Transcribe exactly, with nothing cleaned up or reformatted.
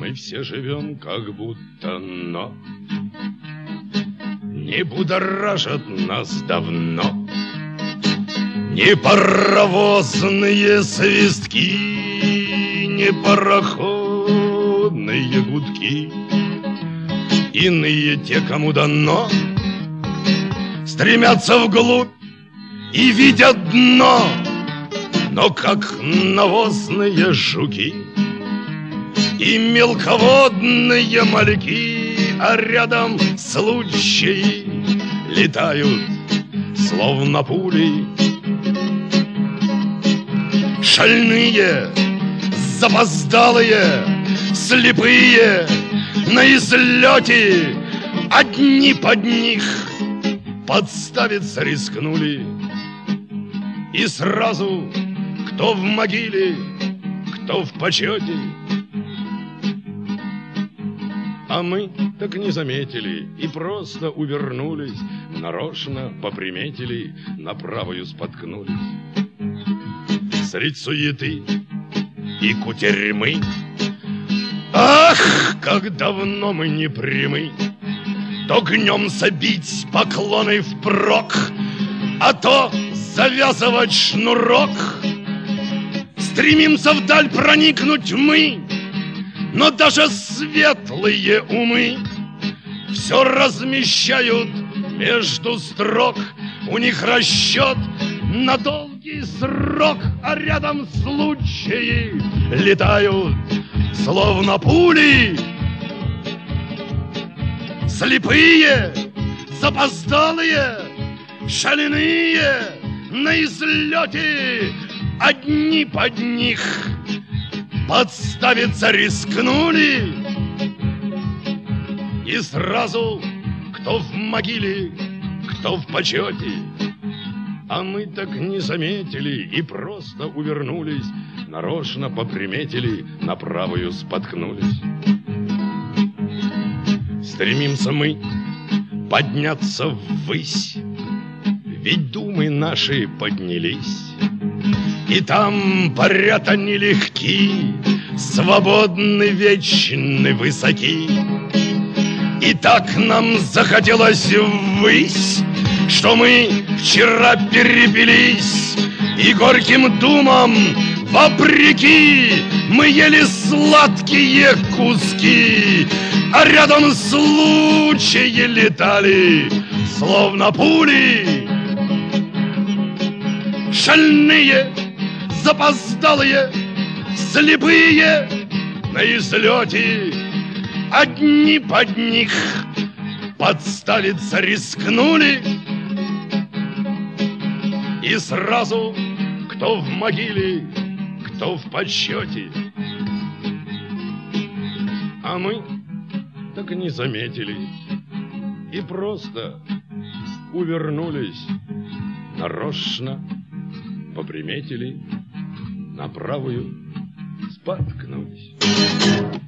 Мы все живем как будто, но не будоражат нас давно ни паровозные свистки, ни пароходные гудки. Иные те, кому дано, стремятся вглубь и видят дно, но как навозные жуки и мелководные мальки, а рядом случаи летают, словно пули. Шальные, запоздалые, слепые, на излете одни под них подставиться рискнули. И сразу кто в могиле, кто в почете. А мы так не заметили и просто увернулись, нарочно поприметили, на правую споткнулись. Средь суеты и кутерьмы, ах, как давно мы не прямы, то гнемся бить поклоны впрок, а то завязывать шнурок. Стремимся вдаль проникнуть мы, но даже светлые умы все размещают между строк. У них расчет на долгий срок, а рядом случаи летают, словно пули. Слепые, запоздалые, шальные, на излете одни под них подставиться рискнули. И сразу кто в могиле, кто в почете. А мы так не заметили и просто увернулись, нарочно поприметили, на правую споткнулись. Стремимся мы подняться ввысь, ведь думы наши поднялись, и там парят они легки, свободны, вечны, высоки. И так нам захотелось ввысь, что мы вчера перепились, и горьким думам вопреки мы ели сладкие куски, а рядом случаи летали, словно пули. Шальные, запоздалые, слепые, на излете одни под них подставиться рискнули. И сразу кто в могиле, кто в почете. А мы так и не заметили и просто увернулись, нарочно поприметили, на правую споткнулись.